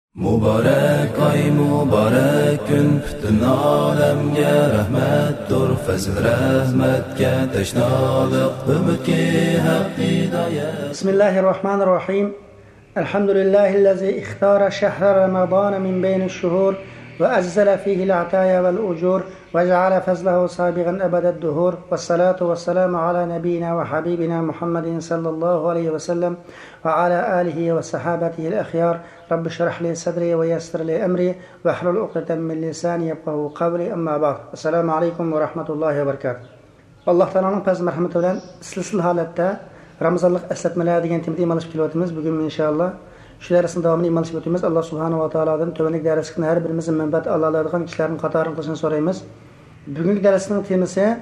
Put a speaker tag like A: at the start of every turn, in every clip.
A: Muborak oy, muborak kun, butun olamga rahmatdir. Fazl rahmatga tashnoliq, umidga haq hidoyat.
B: Bismillahirrahmanirrahim. Alhamdulillahillazi ikhtara shahra Ramadan min bayni ash-shuhur wa azzala fihi al-'ataya wal-ujur wa ja'ala fazlahu sabiqan abada ad-duhur. Was-salatu was-salamu ala nabiyyina wa habibina Muhammadin sallallahu alayhi wa sallam wa ala alihi wa sahabatihi al-akhyar. رب اشرح لي صدري ويسر لي أمري واحلل عقدة من لساني يفقهوا قولي أما بعد السلام عليكم ورحمة الله وبركاته. الله تعالى pez merhameti bilen silsil halette Ramazanlık esletmeler degan temada imanlaşıp kelayotimiz. Bugün inşallah şu dersin devamını imanlaşıp ötümüz. Allah subhanahu wa ta'aladan tövenlik dersinin her birimizin menbat Allah'lardan kişilerin katarını kılışını sorayımız. Bugünkü dersinin teması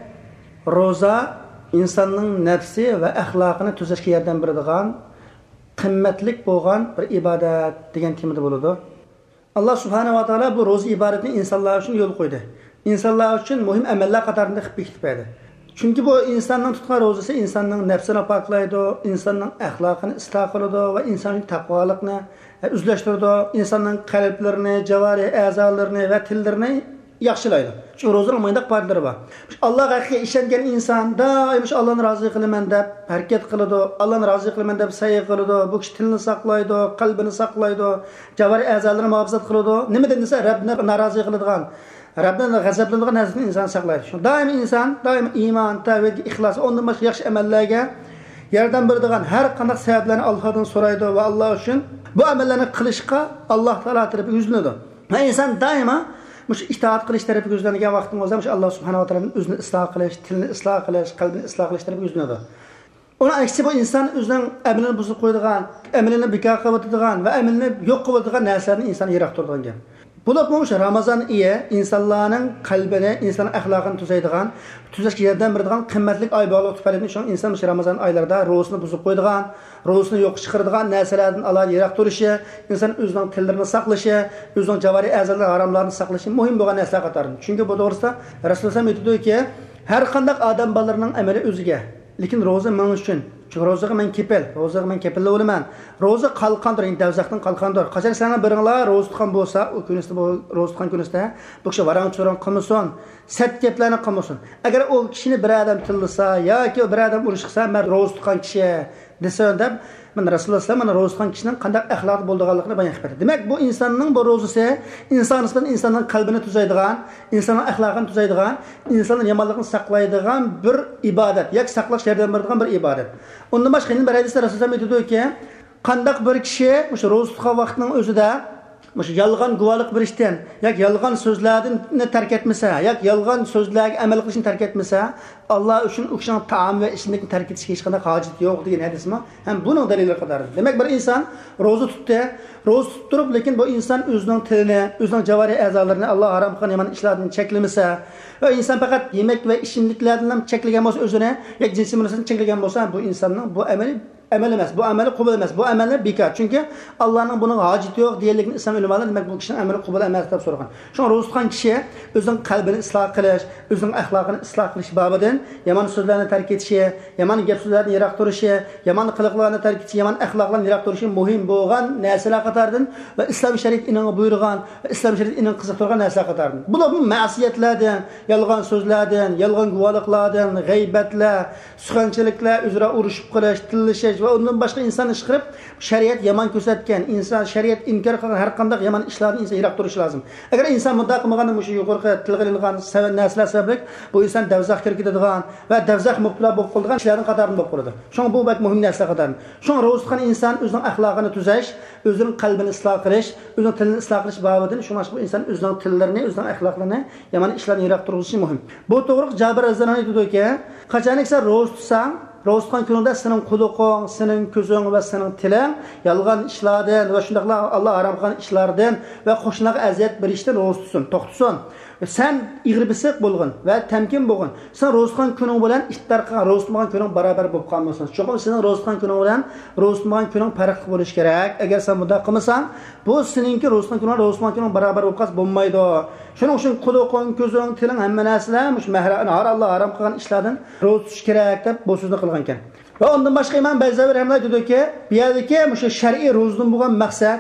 B: roza insanın nefsi ve ahlakını tüzüşke yerden biridigan qimmatlik bo'lgan bir ibodat degan temada bo'ladi. Alloh subhanahu va taolo bu ro'za ibodatini insonlar uchun yo'l qo'ydi. İnsanlar uchun muhim amallar qatorida qilib bekitdi. Chunki bu insonning tutgan ro'zasi insonning nafsini poklaydi, insonning axloqini isloh qiladi va insonning taqvolikni o'zlashtiradi, insonning qalblarini, javari a'zolarini va tillarini yaxshilaydi. Çünkü ro'zaning mayda foydalari bor. Allohga haqiqiy ishongan inson doim Allohni rozi qilaman deb harakat qiladi, Allohni rozi qilaman deb sa'y qiladi, bu kishi tilini saqlaydi, qalbini saqlaydi, javari a'zolarini muhofaza qiladi. Nima desa Rabbni norozi qiladigan, Rabbni g'azablanadigan narsani inson saqlaydi. Doim inson, doim iymon, tavhid, ixlos, ondan boshqa yaxshi amallarga yerdan beradigan har qanday sabablarni Allohdan so'raydi va Alloh uchun bu amallarni qilishga Alloh taolo tarafga yuzlanadi. Va inson doimo mush itoat qilish tarafiga yuzlangan vaqtimizda mush Alloh subhanahu va taoloning o'zini isloh qilish, tilni isloh qilish, qalbini isloh qilish tarafiga yuzlanadi. Ona aksi bu inson o'zining amalini buzib qo'yadigan, amalini bekor qiladigan va amalini yo'q qiladigan narsalarni inson yiroq turadigan. Bo'lib mush Ramazon oyi insonlarning qalbini, insonning axloqini tuzaydigan, tuzashga yordam beradigan qimmatli oy bo'lib tufayli shu inson mush Ramazon oylarida ro'zini buzib qo'yadigan, ro'zini yo'q chiqaradigan narsalardan Alloh yiroq turishi, inson o'zining tillarini saqlashi, o'zining javari a'zolari haromlarini saqlashi muhim bo'lgan narsa qatori. Chunki bu to'g'risida Rasululloh aytdiki, har qanday odam balarining amali o'ziga, lekin ro'za men uchun. Çünkü ro'zaga men kepilli bo'laman. Ro'za qalqandir, davzaqdan qalqandir. Qachon sana biringlar ro'za tutgan bo'lsa, o kunista bu ro'za tutgan kunista bu kishi varang-cho'rang qilmasin, sat gaplarni qilmasin. Agar o kishini bir odam tillasa yoki bir odam urishsa, men ro'za tutgan kishi desa deb men Rasululloh mana ro'za tutgan kishining qanday axloq bo'lganligini bayon qildi. Demak, bu insonning bu ro'zasi insonning qalbini tuzaydigan, insonning axloqini tuzaydigan, insonning yomonligini saqlaydigan bir ibodat, yoki saqlash yordam beradigan bir ibodat. Ondan başqa bir hadisda Rasululloh aytdiki, qandaq bir kishi o'sha ro'za tutgan vaqtning o'zida o'sha yolg'on guvohlik berishdan, yoki yolg'on so'zlardan tark etmasa, yoki yolg'on so'zlarga amal qilishni tark etmasa, Alloh uchun u kishining taom va ichimlikni tark etishga hech qanday hojat yo'q degan hadismi? Ham buning dalillari qator. Demak, bir inson ro'za tutdi, ro'za tutib turib, lekin bu inson o'zining tilini, o'zining javari a'zolarini Alloh harom qilgan yomon ishlardan cheklamasa, va inson faqat yemak va ichimliklardan cheklagan bo'lsa, o'zini yoki jinsiy munosabatni cheklagan bo'lsa, bu insonning bu amal emas, bu amali qabul emas, bu amali bekor. Chunki Allohning buning hojati yo'q deganligini islom ulamolar demak bu kishining amali qabul emas deb so'ragan. Shu ro'za tutgan kishi o'zining qalbini isloh qilish, o'zining axloqini isloh qilish babidan yomon so'zlarni tark etishi, yomon gap so'zlardan yiroq turishi, yomon qiliqlarni tark etishi, yomon axloqlardan yiroq turishi muhim bo'lgan narsalar qatoridan va islom shariat ining buyurgan va islom shariat ining qiziqtirgan narsalar qatoridan. Bular bu ma'siyatlardan, yolg'on so'zlardan, yolg'on guvohliklardan, g'aybatlar, suxanchiliklar, o'zaro urushib qilish, tillashish va undan boshqa inson ish qilib shariat yomon ko'rsatgan, inson shariat inkor qilgan har qanday yomon ishlarni inson yiroq turishi lozim. Agar inson bunday qilmaganda shu yuqorqi tilg'ilingan narsalar sababli bu inson davzaq kirib ketadigan va davzaq muhtila bo'lib qolgan ishlarning qatorida bo'lib qoladi. Shuning bu bak muhim narsa qatori. Shuning ro'za tutgan inson o'zining axloqini tuzash, o'zining qalbini isloh qilish, o'zining tilini isloh qilish babidan shuning bu inson o'zining tillarini, o'zining axloqlarini yomon ishlarni yiroq turishi muhim. Bu to'g'ri Jabir azzalanay aytdiki, qachonki sen ro'za tutsang, ro'za tutgan kunida sening quduqing, sening ko'zing va sening tiling yolg'on ishlardan va shundaqlar Alloh harom qilgan ishlardan va qo'shnilarga aziyat berishdan ro'za tutsin, to'xtasin. Sen ig'ribisiq bo'lgin va tamkin bo'lgin. Sen ro'za tutgan kuning bilan iftor qilgan ro'za tutmagan kuning barobar bo'lib qolmasin. Chunki sening ro'za tutgan kuning bilan ro'za tutmagan kuning farqli bo'lishi kerak. Agar sen bunday qilmasang, bu seningki ro'za tutgan kuning ro'za tutmagan kuning barobar bo'lib qolsa bo'lmaydi. Shuning uchun quduqing, ko'zing, tiling hamma narsalar mush mahram Alloh harom qilgan ishlardan ro'za tutish kerak deb bu so'zni qilgan ekan. Va ondan boshqa Imom Bayzaviy rahimahulloh dediki, bu yerdagi shu shar'iy ro'zadan bo'lgan maqsad faqat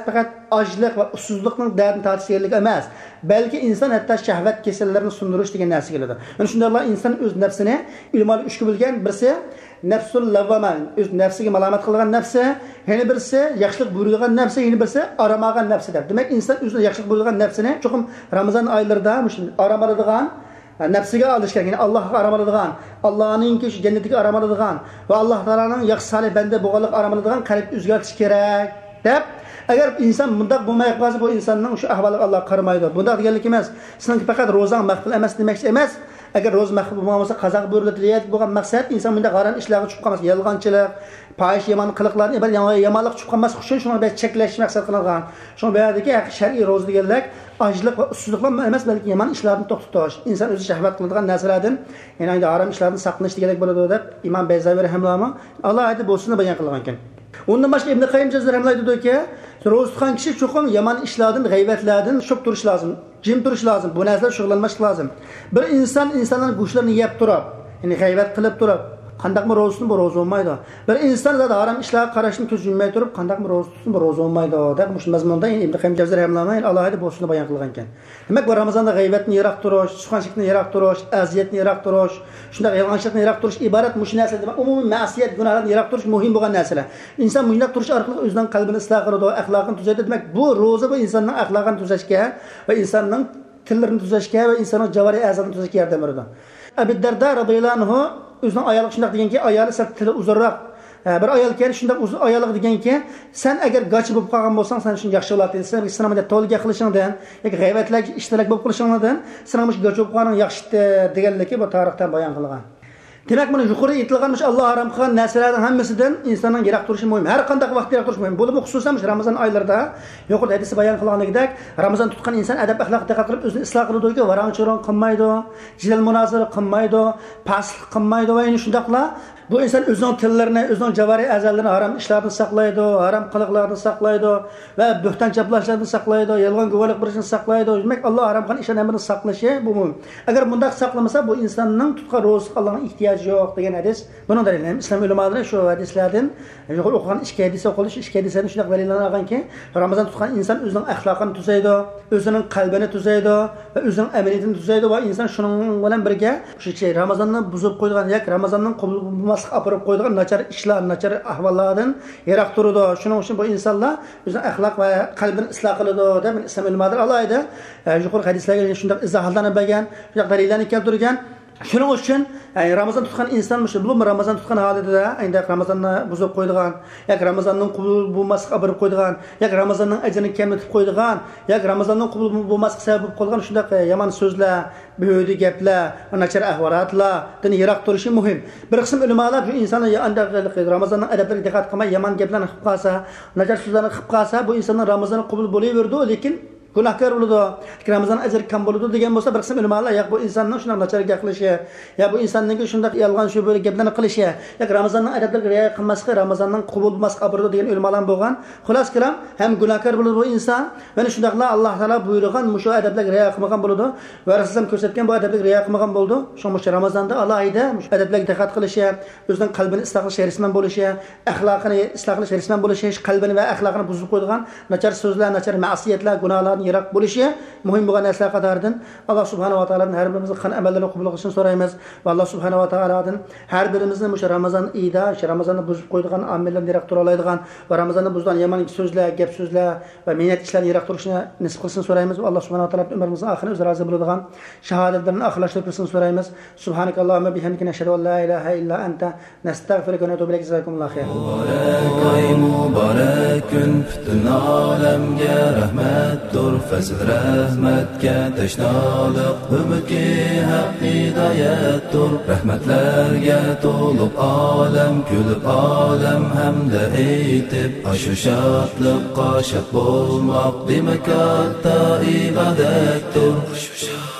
B: ochlik va ussizlikning dardini tortishlik emas, balki inson hatto shahvat kasallarini sundirish degan narsa keladi. Ana shundaylar inson o'z nafsini ilmol uchga bo'lgan birsi nafsul lavvama, o'z nafsiga malomat qilgan nafsi, yana birsi yaxshilik buyurgan nafsi, yana birsi aramagan nafsi deb. Demak, inson o'zini yaxshilik buyurgan nafsini cho'qim Ramazon oylarida aramaladigan nafsiga olish kerak. Ya'ni Allohga aramaladigan, Allohning shu jannatiga aramaladigan va Alloh taolaning yaxshi salih banda bo'lganlik aramaladigan qalb o'zgartish kerak deb. Agar inson bunday bo'lmay qolsa, bu insonning shu ahvoliga Alloh qaramaydi. Bunday deganlik emas, sizning faqat ro'zang maqbul emas demoqchi emas. Agar ro'za maqbul bo'lmasa, qazoq buyuriladi bo'lgan maqsad inson bunday g'aran ishlarga tushib qolmas, yolg'onchilik, fahish yomon qiliqlarni yomonlik tushib qolmas uchun shuni bir cheklash maqsad qilingan. Shuni bayadagi shar'iy ro'za deganlar ochlik va ussizliklar emas, balki yomon ishlarni to'xtatish, inson o'zi shahvat qiladigan narsalardan, ya'ni harom ishlarni saqlash deganlik bo'ladi deb Imom Bayzaviy rahimahulloh alohida bo'lsin bayon qilgan ekan. Undan boshqa Ibn Qayyim rahimahulloh aytadiki, ro'za tutgan kishi cho'qim yomon ishlardan, g'aybatlardan tushib turish lozim, jim turish lozim, bu narsalar shug'ullanmash lozim. Bir insonlarning go'shtlarini yeb turib, ya'ni g'aybat qilib turib, qandaqmi ro'zasini bu ro'za olmaydi. Bir inson da harom ishlarga qarashni ko'z yummay turib, qandaqmi ro'za tutsin bu ro'za olmaydi deb shu mazmunda Ibn Qayyim rahimahulloh alohida bo'lsin bayon qilgan ekan. Demak, bu Ramazonda g'aybatni yiroq turish, suxanchilikni yiroq turish, aziyatni yiroq turish, shunday yolg'onchilikni yiroq turish iborat mush narsalar, umumiy ma'siyat, gunohlarni yiroq turish muhim bo'lgan narsalar. Inson bunday turish orqali o'zining qalbini isloh qiladi, axloqini tuzaydi. Demak, bu ro'za bu insonning axloqini tuzashga va insonning tillarini tuzashga va insonning javoriy a'zolarini tuzashga yordam beradi. Abu Darda radhiyallohu anhu o'zining ayoliga shunday deganki, ayoli sal tili uzunroq. Bir ayol kelib shunday uzun ayoliga deganki, sen agar gochi bo'lib qolgan bo'lsang, sen shunday yaxshi bo'ladi. Sen islomda to'lga qilishingdan yoki g'aybatlar ishtirak bo'lib qilishingdan, sen mush gochi bo'lib qolganing yaxshi deganligi bu tarixdan bayon qilingan. Demak, buni yuqori aytilgan Alloh harom qilgan narsalarning hammasidan insonning yiroq turishi muhim. Har qanday vaqtda yiroq turish muhim. Bo'lib xususan Ramazon oylarida yuqori hadisda bayon qilinganidek, Ramazon tutgan inson adab axloq diqqat qilib o'zini isloh qiladi, varanchiron qilmaydi, jidal munozara qilmaydi, pastlik qilmaydi va yana shundaqla bu inson o'zining tillarini, o'zining javoriy a'zolarini harom ishlardan saqlaydi, harom qiliqlardan saqlaydi va bo'hton chaplashlardan saqlaydi, yolg'on guvohlik berishni saqlaydi. Demak, Alloh harom qilgan ishlarni saqlashi bu muhim. Agar bunday saqlamasa, bu insonning tutgan ro'zasiga Allohning ehtiyoji yo'q degan hadis. Buni dalili islom ulamolari shu hadislardan yuqori o'qigan ikki hadis o'qilish, ikki hadislarni shunday dalillarni olganki, Ramazon tutgan inson o'zining axloqini tuzaydi, o'zining qalbini tuzaydi va o'zining amaliyatini tuzaydi va inson shuning bilan birga shu Ramazonni buzib qo'ygan yoki Ramazonning qabul apirib qo'ydigan nachar ishlar, nachar ahvollardan yiroq turadi. Shuning uchun bu insonlar o'zining axloq va qalbini isloh qiladi deb islom ulamolari alohida yuqori hadislarga shunday izohlarni bergan, shunday dalillarni keltirgan. Shuning uchun Ramazon tutgan inson bu Ramazon tutgan holida endi Ramazonni buzib qo'ydigan, yoki Ramazonning qabul bo'lmasligiga olib qo'ydigan, yoki Ramazonning ajrini kamitib qo'ydigan, yoki Ramazonning qabul bo'lmasligiga sabab bo'lib qolgan shunday yomon so'zlar, behuda gaplar, nachar ahvolotlardan yiroq turishi muhim. Bir qism ulamolar bu insonni Ramazonning adablariga diqqat qilmay yomon gaplarni qilib qolsa, nachar so'zlarni qilib qolsa, bu insonning Ramazoni qabul bo'laverdi, lekin gunohkor bo'ladi, Ramazon ajri kam bo'ladi degan bo'lsa, bir qism ulamolar yo'q bu insonning shunday nachar gap qilishi, ya bu insonning shunday yolg'on shu bo'lib gaplarni qilishi, yoki Ramazonning odatlariga rioya qilmaslik, Ramazonning qabul bo'lmaslik abridi degan ulamolar bo'lgan. Xulos kalam, ham gunohkor bo'ladi bu inson, va shundaqla Alloh taolo buyurgan mushu odoblarga rioya qilmagan bo'ladi va Rasululloh ko'rsatgan bu odoblarga rioya qilmagan bo'ldi. Shu Ramazonda alohida mushu odoblarga diqqat qilishi, o'zining qalbini isloh qilish risman bo'lishi, axloqini isloh qilish risman bo'lishi, qalbini va axloqini buzib qo'ydigan nachar so'zlar, nachar ma'siyatlar, gunohlar yiroq bo'lishi muhim bo'lgan narsalar qatoridan Alloh subhanahu va taolodan har birimizning qilgan amallarni qabul qilishini so'raymiz va Alloh subhanahu va taolodan har birimizni o'sha Ramazon oyida, o'sha Ramazonni buzib qo'ydigan amallarni yiroq tura oladigan va Ramazonni buzgan yomon so'zlar, gap so'zlar va minat ishlarni yiroq turishni nasib qilsin so'raymiz va Alloh subhanahu va taolo umrimizning oxirini o'zi rozi bo'ladigan shahodatlarni oxirlashtirib qilishni so'raymiz. Subhanakallohumma bihamdika nashhadu an la ilaha illa anta nastag'firuka va natubu ilayk. Jazakumullohu khayr.
A: Mubarakun butun olamga rahmatdir. Fazl rahmatga tashnoliq, umidga haq hidoyatdir. Rahmatlarga to'lib olam, kulib olam hamda aytib, ashu shodliqqa shod bo'lmoq demak katta ibodatdir.